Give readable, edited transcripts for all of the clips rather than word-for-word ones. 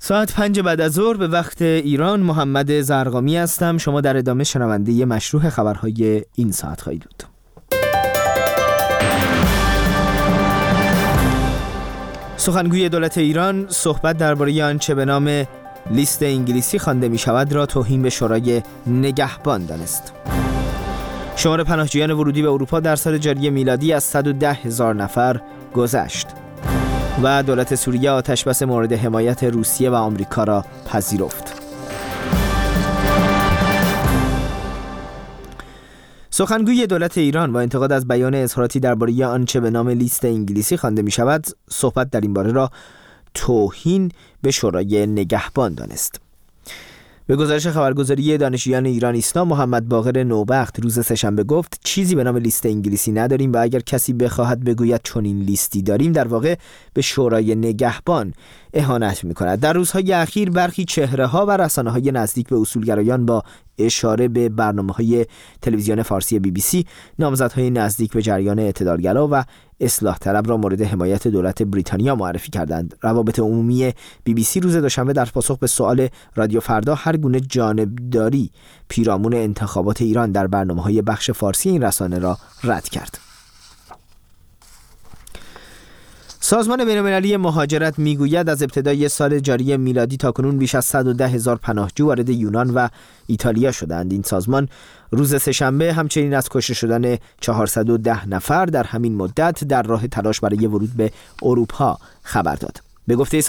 ساعت 5 بعد از ظهر به وقت ایران. محمد زرقامی هستم. شما در ادامه شنونده مشروح خبرهای این ساعت خواهید بود. سخنگوی دولت ایران صحبت درباره آنچه به نام لیست انگلیسی خوانده می شود را توهین به شورای نگهبان دانست. شمار پناهجویان ورودی به اروپا در سال جاری میلادی از 110,000 نفر گذشت و دولت سوریه آتشبس مورد حمایت روسیه و آمریکا را پذیرفت. سخنگوی دولت ایران با انتقاد از بیان اظهاراتی درباره آنچه به نام لیست انگلیسی خوانده می شود، صحبت در این باره را توهین به شورای نگهبان دانست. به گزارش خبرگزاری دانشجویان ایران ایسنا، محمد باقر نوبخت روز سه‌شنبه گفت چیزی به نام لیست انگلیسی نداریم و اگر کسی بخواهد بگوید چنین لیستی داریم، در واقع به شورای نگهبان اهانت می‌کند. در روزهای اخیر برخی چهره‌ها و رسانه‌های نزدیک به اصولگرایان با اشاره به برنامه‌های تلویزیون فارسی BBC نامزدهای نزدیک به جریان اعتدالگرا و اصلاح طلب را مورد حمایت دولت بریتانیا معرفی کردند. روابط عمومی BBC روز دوشنبه در پاسخ به سؤال رادیو فردا هر گونه جانبداری پیرامون انتخابات ایران در برنامه‌های بخش فارسی این رسانه را رد کرد. سازمان بین‌المللی مهاجرت میگوید از ابتدای سال جاری میلادی تاکنون بیش از 110,000 پناهجو وارد یونان و ایتالیا شدند. این سازمان روز سه‌شنبه همچنین از کشته شدن 410 نفر در همین مدت در راه تلاش برای ورود به اروپا خبر داد. به گفته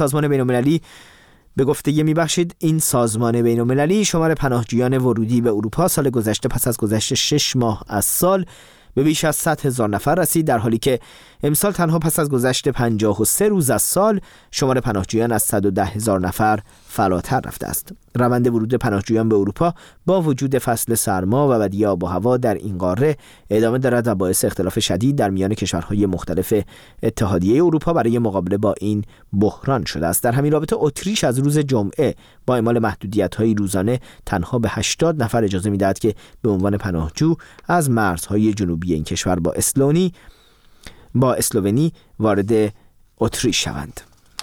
این سازمان بین‌المللی شمار پناهجویان ورودی به اروپا سال گذشته پس از گذشت 6 ماه از سال به بیش از 100,000 نفر رسید، در حالی که امسال تنها پس از گذشت 53 روز از سال شمار پناهجویان از 110,000 نفر فراتر رفته است. روند ورود پناهجویان به اروپا با وجود فصل سرما و بدی آب و هوا در این قاره ادامه دارد و باعث اختلاف شدید در میان کشورهای مختلف اتحادیه اروپا برای مقابله با این بحران شده است. در همین رابطه اتریش از روز جمعه با اعمال محدودیت‌های روزانه تنها به 80 نفر اجازه می‌دهد که به عنوان پناهجو از مرزهای جنوبی این کشور با اسلوونی وارد اتریش شوند.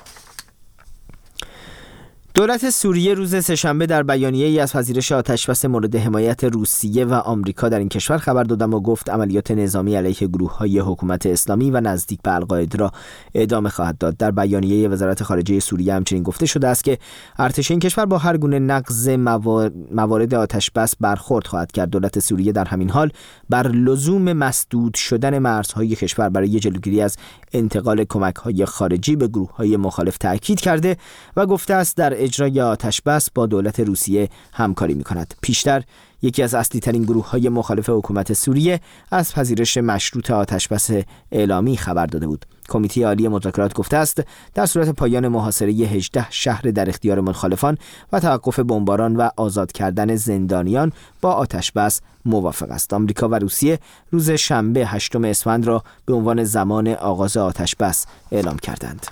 دولت سوریه روز سه‌شنبه در بیانیه‌ای از پذیرش آتشبس مورد حمایت روسیه و آمریکا در این کشور خبر داد و گفت عملیات نظامی علیه گروه‌های حکومت اسلامی و نزدیک به القاعده را ادامه خواهد داد. در بیانیه وزارت خارجه سوریه همچنین گفته شده است که ارتش این کشور با هر گونه نقض موارد آتشبس برخورد خواهد کرد. دولت سوریه در همین حال بر لزوم مسدود شدن مرزهای کشور برای جلوگیری از انتقال کمک‌های خارجی به گروه‌های مخالف تاکید کرده و گفته است در اجرای آتشبس با دولت روسیه همکاری می‌کند. پیشتر یکی از اصلی ترین گروه‌های مخالف حکومت سوریه از پذیرش مشروط آتشبس اعلامی خبر داده بود. کمیته عالی مذاکرات گفته است در صورت پایان محاصره 18 شهر در اختیار مخالفان و توقف بمباران و آزاد کردن زندانیان با آتشبس موافق است. آمریکا و روسیه روز شنبه 8 اسفند را به عنوان زمان آغاز آتشبس اعلام کردند.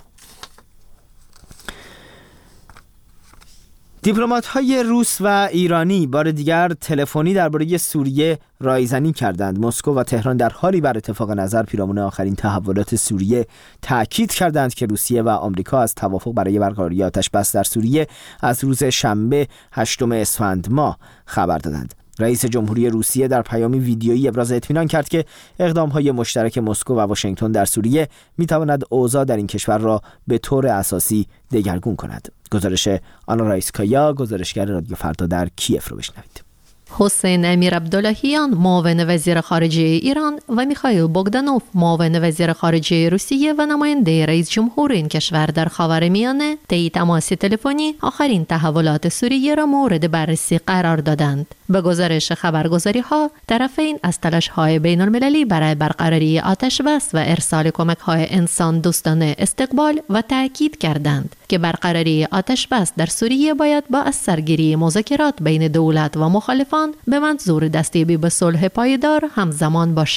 دیپلمات‌های روس و ایرانی بار دیگر تلفنی درباره سوریه رایزنی کردند. مسکو و تهران در حالی بر اتفاق نظر پیرامون آخرین تحولات سوریه تأکید کردند که روسیه و آمریکا از توافق برای برقراری آتشبس در سوریه از روز شنبه 8 اسفند ماه خبر دادند. رئیس جمهوری روسیه در پیامی ویدیویی ابراز اطمینان کرد که اقدام‌های مشترک مسکو و واشنگتن در سوریه می‌تواند اوضاع در این کشور را به طور اساسی دگرگون کند. گزارش آنا رایسکایا، گزارشگر رادیو فردا در کیف رو بشنوید. حسین امیر عبداللهیان معاون وزیر خارجه ایران و میخائیل بوگدانوف معاون وزیر خارجه روسیه و نماینده رئیس جمهور این کشور در خاورمیانه طی تماس تلفنی آخرین تحولات سوریه را مورد بررسی قرار دادند. به گزارش خبرگزاری‌ها طرفین از تلاش‌های بین‌المللی برای برقراری آتشبس و ارسال کمک‌های انسان دوستانه استقبال و تأکید کردند که برقراری آتشبس در سوریه باید با اثرگیری مذاکرات بین دولت و مخالفان به منظور دستیابی به صلح پایدار همزمان باشد.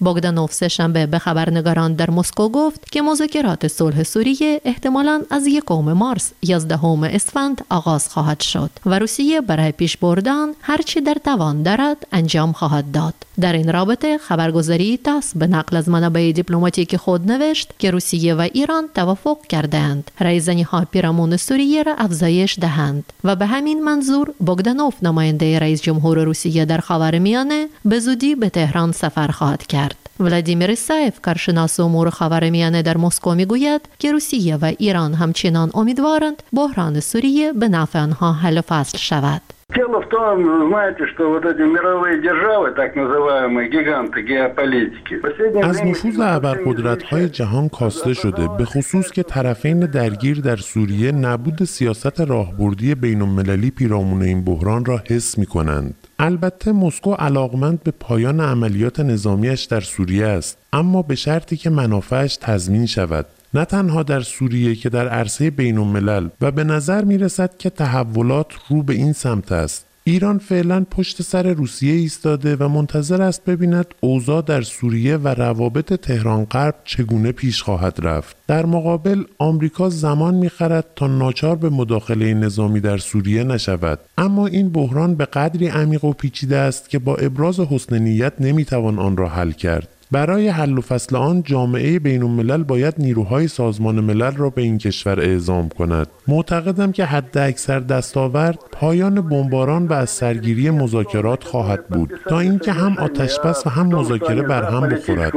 بوگدانوف سه‌شنبه به خبرنگاران در مسکو گفت که مذاکرات صلح سوریه احتمالاً از 1 مارس 11 اسفند آغاز خواهد شد و روسیه برای پیش بردن هرچی در توان دارد انجام خواهد داد. در این رابطه خبرگزاری تاس به نقل از منابع دیپلماتیک خود نوشت که روسیه و ایران توافق کردند رایزنی‌ها پیرامون سوریه را افزایش دهند و به همین منظور بوگدانوف نماینده رئیس جمهور روسیه در خاورمیانه به زودی به تهران سفر خواهد کرد. ولادیمیر اسایف کارشناس امور خاورمیانه در مسکو میگوید که روسیه و ایران همچنان امیدوارند بحران سوریه به نفع آنها حل و فصل شود. Дело в том, знаете, что вот эти мировые державы, так называемые гиганты геополитики. از نفوذ ابرقدرت‌های جهان کاسته شده، به خصوص که طرفین درگیر در سوریه نبود سیاست راهبردی بین‌المللی پیرامون این بحران را حس می‌کنند. البته مسکو علاقمند به پایان عملیات نظامیش در سوریه است، اما به شرطی که منافعش تضمین شود. نه تنها در سوریه که در عرصه بین‌الملل و به نظر می‌رسد که تحولات رو به این سمت است. ایران فعلا پشت سر روسیه ایستاده و منتظر است ببیند اوضاع در سوریه و روابط تهران غرب چگونه پیش خواهد رفت. در مقابل آمریکا زمان می‌خرد تا ناچار به مداخله نظامی در سوریه نشود. اما این بحران به قدری عمیق و پیچیده است که با ابراز حسن نیت نمی‌توان آن را حل کرد. برای حل و فصل آن جامعه بین‌الملل باید نیروهای سازمان ملل را به این کشور اعزام کند. معتقدم که حد اکثر دستاورد پایان بمباران و از سرگیری مذاکرات خواهد بود تا اینکه هم آتشبس و هم مذاکره بر هم بخورد.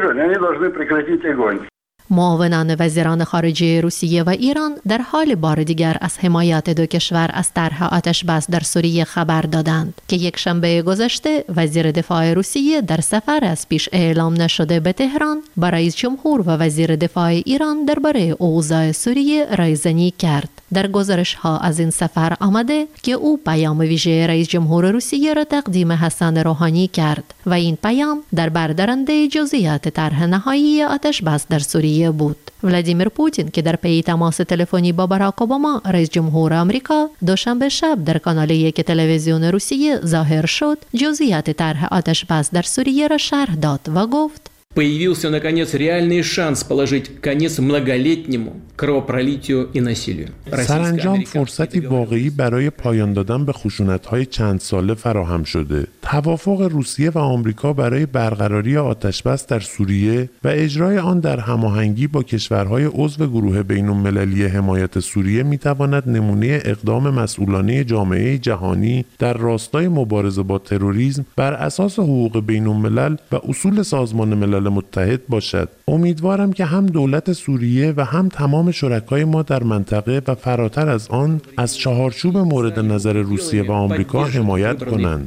معاونان وزیران خارجه روسیه و ایران در حال بار دیگر از حمایت دو کشور از طرح آتشبس در سوریه خبر دادند که یک شنبه گذشته وزیر دفاع روسیه در سفر از پیش اعلام نشده به تهران با رئیس جمهور و وزیر دفاع ایران درباره اوضاع سوریه رایزنی کرد. در گزارش ها از این سفر آمده که او پیام ویژه رئیس جمهور روسیه را تقدیم حسن روحانی کرد و این پیام در بردارنده جزئیات طرح نهایی آتشبس در سوریه بود. ولادیمیر پوتین که در پی تماس تلفنی با باراک اوباما رئیس جمهور آمریکا دوشنبه شب در کانال 1 تلویزیون روسیه ظاهر شد، جزئیات طرح آتشبس در سوریه را شرح داد و گفت: Появился, наконец, реальный шанс положить конец многолетнему кровопролитию и насилию. سرانجام فرصتی واقعی برای پایان دادن به خشونت‌های چند ساله فراهم شده. توافق روسیه و آمریکا برای برقراری آتشبس در سوریه و اجرای آن در هماهنگی با کشورهای عضو گروه بین‌المللی حمایت سوریه می‌تواند نمونه اقدام مسئولانه جامعه جهانی در راستای مبارزه با تروریسم بر اساس حقوق بین‌الملل و اصول سازمان ملل متحد باشد. امیدوارم که هم دولت سوریه و هم تمام شرکای ما در منطقه و فراتر از آن از چهارچوب مورد نظر روسیه و آمریکا حمایت کنند.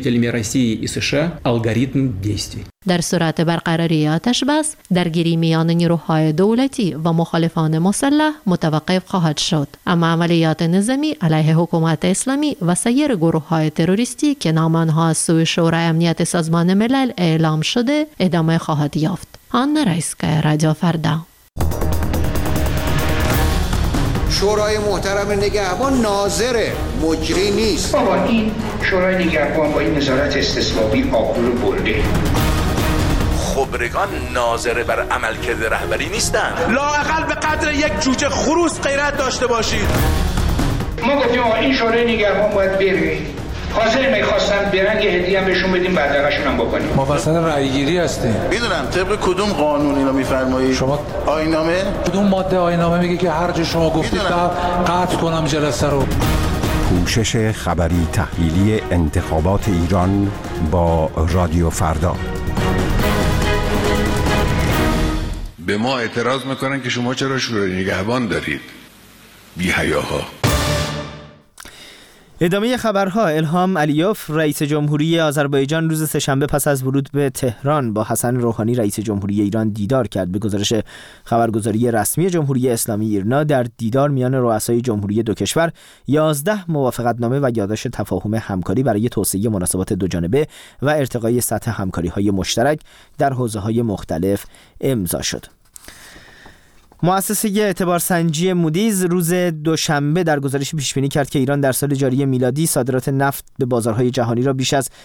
در صورت برقراری آتشبس، درگیری میان نیروهای دولتی و مخالفان مسلح متوقف خواهد شد، اما عملیات نظامی علیه حکومت اسلامی و سایر گروه‌های تروریستی که نام آنها از سوی شورای امنیت سازمان ملل اعلام شده ادامه خواهد یافت. آن رئیسکای رادیو فردا. شورای محترم نگهبان ناظر مجری نیست. بابا این شورای نگهبان با این نظارت استثنایی آبرو رو برده. خبرگان ناظر بر عملکرد رهبری نیستند. لااقل به قدر یک جوجه خروس غیرت داشته باشید. ما گفتیم این شورای نگهبان باید بره. حاضر میخواستن برن یه هدیه هم بهشون بدیم بدرقشون هم بکنیم. ما وسط رأیگیری هستیم. میدونم طبق کدوم قانون اینو میفرمایید؟ شما آیین‌نامه؟ کدوم ماده آیین‌نامه میگه که هر جا شما گفتید قطع کنم جلسه رو. پوشش خبری تحلیلی انتخابات ایران با رادیو فردا. به ما اعتراض میکنن که شما چرا شورای نگهبان دارید؟ بی حیاها. ادامه خبرها. الهام علیوف رئیس جمهوری آذربایجان روز سه‌شنبه پس از ورود به تهران با حسن روحانی رئیس جمهوری ایران دیدار کرد. به گزارش خبرگزاری رسمی جمهوری اسلامی ایرنا در دیدار میان رؤسای جمهوری دو کشور 11 موافقتنامه و یادداشت تفاهم همکاری برای توسعه مناسبات دوجانبه و ارتقای سطح همکاری‌های مشترک در حوزه‌های مختلف امضا شد. مؤسسه اعتبارسنجی مودیز روز دوشنبه در گزارشی پیش‌بینی کرد که ایران در سال جاری میلادی صادرات نفت به بازارهای جهانی را بیش از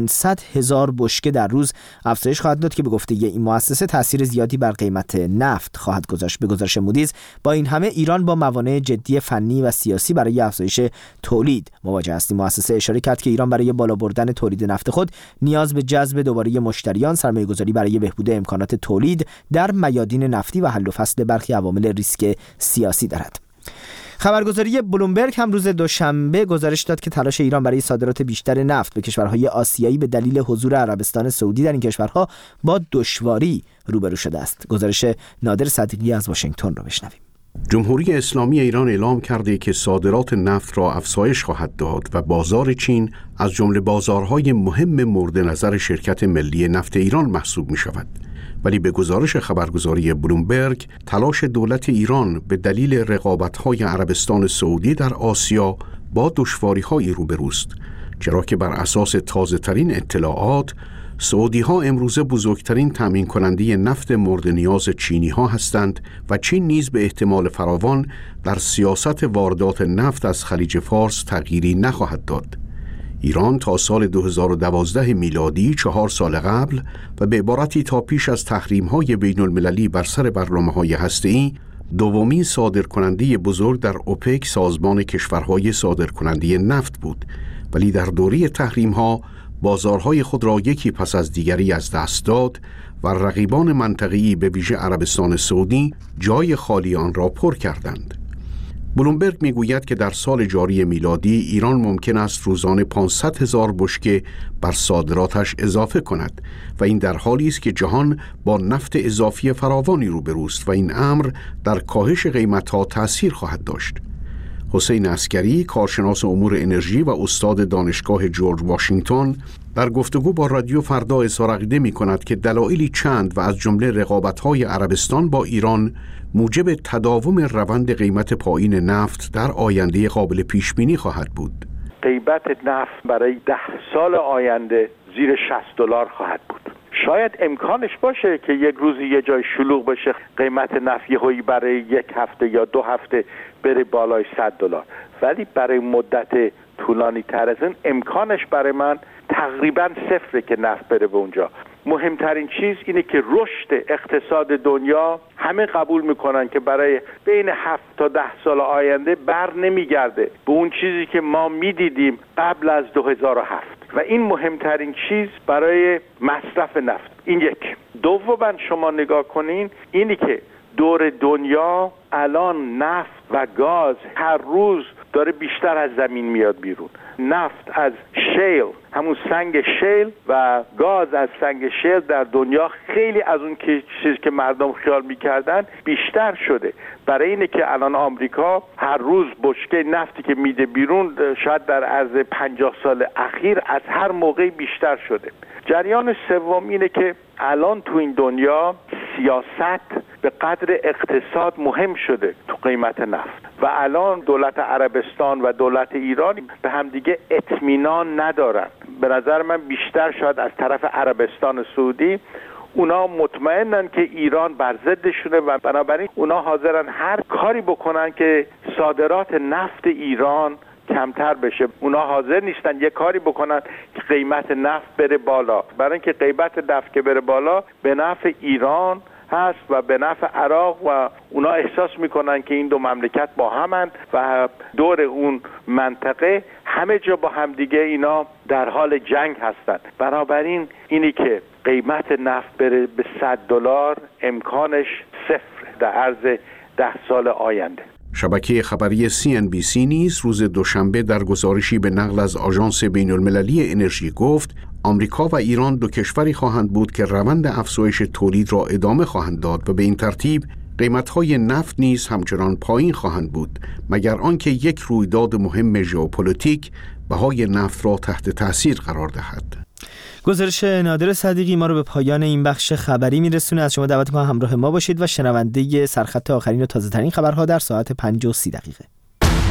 500,000 بشکه در روز افزایش خواهد داد که به گفته این مؤسسه تاثیر زیادی بر قیمت نفت خواهد گذاشت. به گزارش مودیز با این همه ایران با موانع جدی فنی و سیاسی برای افزایش تولید مواجه است. مؤسسه اشاره کرد که ایران برای بالا بردن تولید نفت خود نیاز به جذب دوباره مشتریان، سرمایه‌گذاری برای بهبود امکانات تولید در میادین نفتی و حل و فصل برخی عوامل ریسک سیاسی دارد. خبرگزاری بلومبرگ هم روز دوشنبه گزارش داد که تلاش ایران برای صادرات بیشتر نفت به کشورهای آسیایی به دلیل حضور عربستان سعودی در این کشورها با دشواری روبرو شده است. گزارش نادر صدیقی از واشنگتن را بشنویم. جمهوری اسلامی ایران اعلام کرده که صادرات نفت را افزایش خواهد داد و بازار چین از جمله بازارهای مهم مورد نظر شرکت ملی نفت ایران محسوب می شود. ولی به گزارش خبرگزاری بلومبرگ تلاش دولت ایران به دلیل رقابت‌های عربستان سعودی در آسیا با دشواری‌هایی روبروست، چرا که بر اساس تازه‌ترین اطلاعات سعودی‌ها امروزه بزرگترین تامین کننده نفت مورد نیاز چینی‌ها هستند و چین نیز به احتمال فراوان در سیاست واردات نفت از خلیج فارس تغییری نخواهد داد. ایران تا سال 2012 میلادی 4 سال قبل و به عبارتی تا پیش از تحریم‌های بین‌المللی بر سر برنامه‌های هسته‌ای دومین صادرکننده بزرگ در اوپک، سازمان کشورهای صادرکننده نفت بود، ولی در دوره تحریم‌ها بازارهای خود را یکی پس از دیگری از دست داد و رقیبان منطقه‌ای به ویژه عربستان سعودی جای خالی آن را پر کردند. بلومبرگ میگوید که در سال جاری میلادی ایران ممکن است روزانه 500,000 بشکه بر صادراتش اضافه کند و این در حالی است که جهان با نفت اضافی فراوانی روبروست و این امر در کاهش قیمت‌ها تأثیر خواهد داشت. حسین عسکری، کارشناس امور انرژی و استاد دانشگاه جورج واشنگتن، در گفتگو با رادیو فردا اظهار عقیده می‌کند که دلایلی چند و از جمله رقابت‌های عربستان با ایران موجب تداوم روند قیمت پایین نفت در آینده قابل پیش‌بینی خواهد بود. قیمت نفت برای 10 سال آینده زیر $60 خواهد بود. شاید امکانش باشه که یک روزی یه جای شلوغ بشه، قیمت نفت یهویی برای 1 هفته یا 2 هفته بره بالای $100، ولی برای مدت طولانی تر از این امکانش برای من تقریبا صفره که نفت بره به اونجا. مهمترین چیز اینه که رشد اقتصاد دنیا همه قبول میکنن که برای بین 7 تا 10 سال آینده بر نمیگرده به اون چیزی که ما میدیدیم قبل از 2007 و این مهمترین چیز برای مصرف نفت. این یک. دوما شما نگاه کنین اینی که دور دنیا الان نفت و گاز هر روز داره بیشتر از زمین میاد بیرون. نفت از شیل، همون سنگ شیل و گاز از سنگ شیل در دنیا خیلی از اون چیزی که مردم خیال میکردن بیشتر شده. برای اینه که الان آمریکا هر روز بشکه نفتی که میده بیرون شاید در عرض 50 سال اخیر از هر موقع بیشتر شده. جریان سوم اینه که الان تو این دنیا سیاست به قدر اقتصاد مهم شده تو قیمت نفت و الان دولت عربستان و دولت ایران به همدیگه اطمینان ندارن. به نظر من بیشتر شاید از طرف عربستان سعودی اونا مطمئنن که ایران بر ضدشونه و بنابراین اونا حاضرن هر کاری بکنن که صادرات نفت ایران کمتر بشه. اونا حاضر نیستن یه کاری بکنن که قیمت نفت بره بالا، برای اینکه قیمت نفت که بره بالا به نفع ایران هست و به نفع عراق و اونا احساس میکنن که این دو مملکت با همند و دور اون منطقه همه جا با همدیگه اینا در حال جنگ هستن. بنابراین اینی که قیمت نفت بره به $100 امکانش صفر در عرض 10 سال آینده. شبکه خبری CNBC نیز روز دوشنبه در گزارشی به نقل از آژانس بین‌المللی انرژی گفت آمریکا و ایران دو کشوری خواهند بود که روند افزایش تولید را ادامه خواهند داد و به این ترتیب قیمت‌های نفت نیز همچنان پایین خواهند بود مگر آنکه یک رویداد مهم ژئوپلیتیک بهای نفت را تحت تأثیر قرار دهد. گزارش نادر صدیقی ما رو به پایان این بخش خبری میرسونه. از شما دعوت می‌کنم همراه ما باشید و شنونده سرخط آخرین و تازه‌ترین خبرها در ساعت 5:30.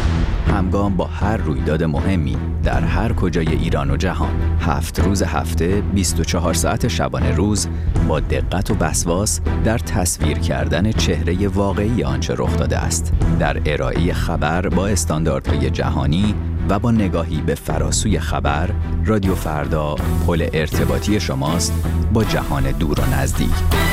همگام با هر رویداد مهمی در هر کجای ایران و جهان. 7 روز هفته، 24 ساعت شبانه روز، با دقت و وسواس در تصویر کردن چهره واقعی آنچه رخ داده است، در ارائه خبر با استانداردهای جهانی و با نگاهی به فراسوی خبر. رادیو فردا پل ارتباطی شماست با جهان دور و نزدیک.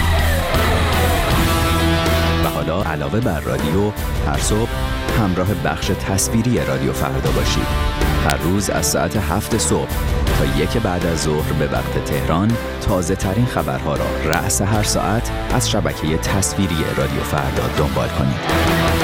و حالا علاوه بر رادیو، هر صبح همراه بخش تصویری رادیو فردا باشید. هر روز از ساعت 7 صبح تا 1 بعد از ظهر به وقت تهران تازه ترین خبرها را رأس هر ساعت از شبکه تصویری رادیو فردا دنبال کنید.